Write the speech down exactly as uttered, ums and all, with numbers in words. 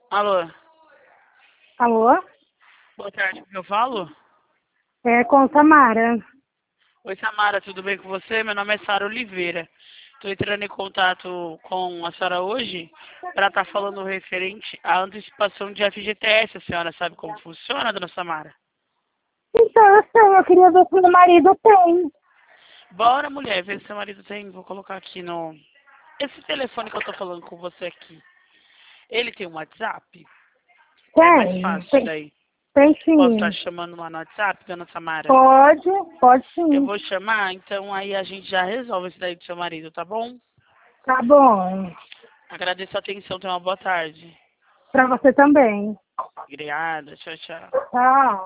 Alô, Alô? boa tarde, como eu falo? É com Samara. Oi, Samara, tudo bem com você? Meu nome é Sara Oliveira. Estou entrando em contato com a senhora hoje para estar falando referente à antecipação de F G T S. A senhora sabe como funciona, dona Samara? Então, eu sei, eu queria ver se meu marido tem. Bora, mulher, ver se seu marido tem. Vou colocar aqui no... Esse telefone que eu estou falando com você aqui, ele tem um WhatsApp? É mais Tem, fácil tem, daí. tem Posso estar sim. chamando lá no WhatsApp, dona Samara? Pode, pode Eu sim. vou chamar, então aí a gente já resolve isso daí do seu marido, tá bom? Tá bom. Agradeço a atenção, tenha uma boa tarde. Pra você também. Obrigada, tchau, tchau. Tchau.